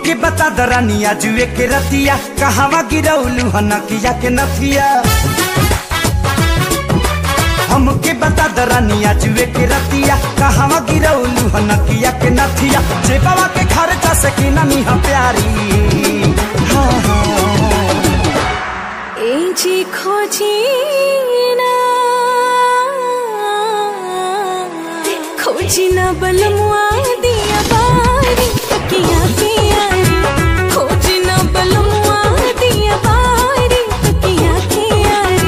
हमके बता दरानिया जुए के रतिया कहवा गिरौलू हनकिया के नथिया। हमके बता दरानिया जुए के रतिया कहवा गिरौलू हनकिया के नथिया। जेबावा के खर्चा से की नमी हम प्यारी। हाँ हाँ ए जी खोजी ना खोजी ना बलमुआ दिया बारी तकिया के यारी। खोजी ना बलमुआ दिया बारी तकिया के यारी।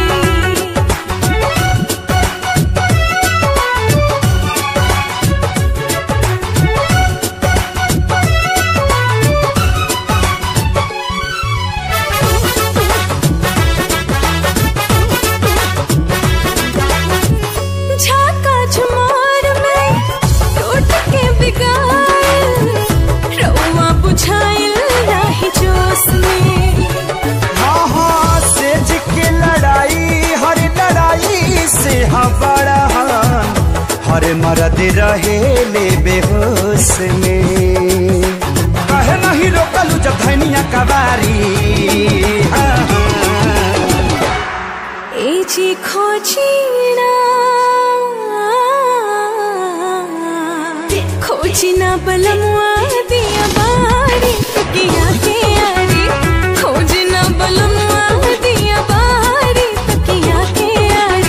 झाका झुमार में टूट के बिगाड़ रउआ बुझाइल राही जोश में। हाँ हाँ सेज के लड़ाई हर लड़ाई से हाँ बड़ा हर मर्द रहे ले बेहोश में। कहे नहीं रोकलू जब धनिया कबारी। हाँ ए जी खोजी ना खोजी ना बलमुआ दिया बारी तकिया के यारी। खोजी ना बलमुआ दिया बारी तकिया के यारी।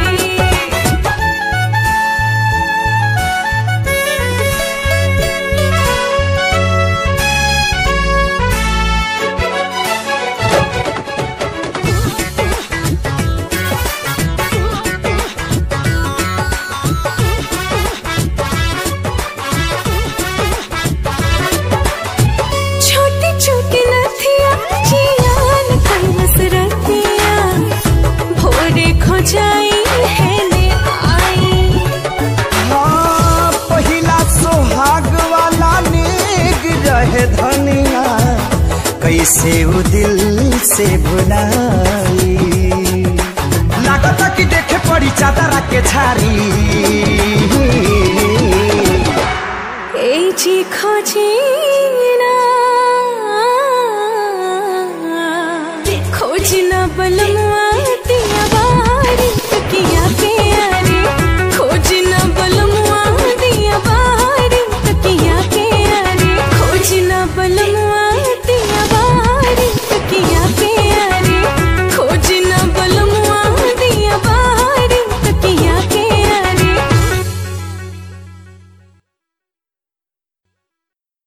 छोटी छोटी नथिया जियान कैलस रतिया। भोरे खो जाई है ने आई। हाँ पहिला सोहाग वाला नेग रहे धनिया कैसे वो दिल से भुलाई। लागता कि देखे पड़ी चादरा के झारी। ए जी खोजी